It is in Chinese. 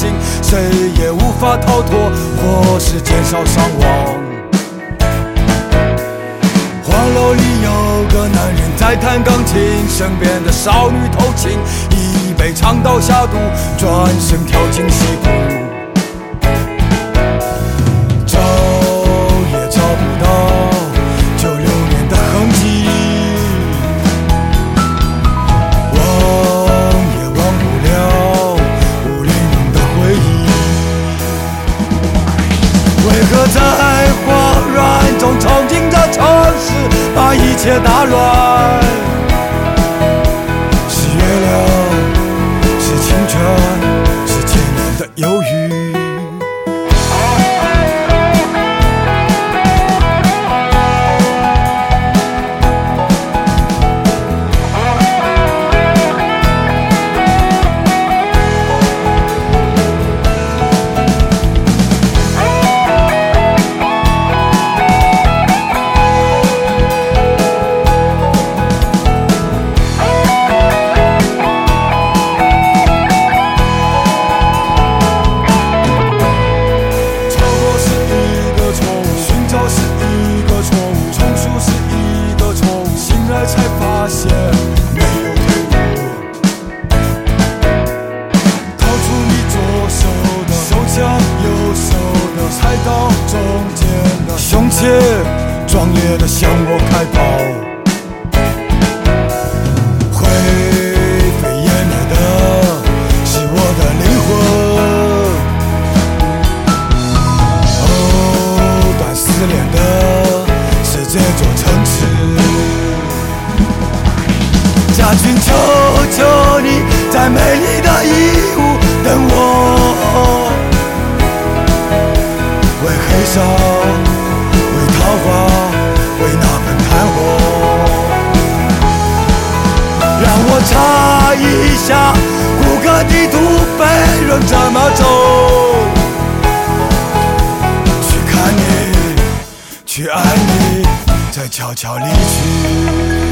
心，谁也无法逃脱，或是减少伤亡。黄楼里有个男人在弹钢琴，身边的少女偷情，一杯长岛下肚，转身跳进西湖。找也找不到96年的痕迹，忘也忘不了50年的回忆。为何在慌乱中憧憬着城市把一切打乱？是月亮，是青春，是千年的忧郁。才发现没有退路，掏出你左手的手枪，右手的菜刀，中间的凶器，壮烈的向我开炮。灰飞烟灭的是我的灵魂，藕断丝连的是这座城市。家君，求求你，在美丽的义乌等我，为黑烧，为桃花，为那盆炭火，让我查一下谷歌地图被人怎么走，去看你，去爱你，再悄悄离去。